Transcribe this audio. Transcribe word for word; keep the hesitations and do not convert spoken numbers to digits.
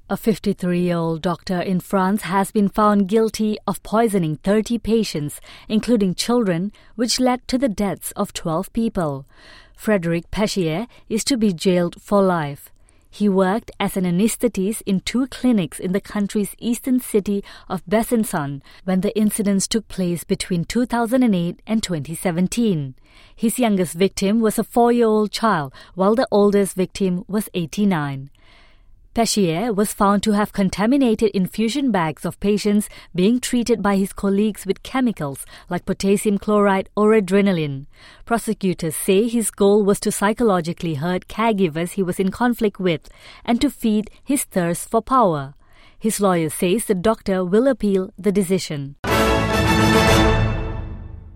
A fifty-three-year-old doctor in France has been found guilty of poisoning thirty patients, including children, which led to the deaths of twelve people. Frédéric Péchier is to be jailed for life. He worked as an anesthetist in two clinics in the country's eastern city of Besançon when the incidents took place between two thousand eight and twenty seventeen. His youngest victim was a four-year-old child, while the oldest victim was eighty-nine. Péchier was found to have contaminated infusion bags of patients being treated by his colleagues with chemicals like potassium chloride or adrenaline. Prosecutors say his goal was to psychologically hurt caregivers he was in conflict with and to feed his thirst for power. His lawyer says the doctor will appeal the decision.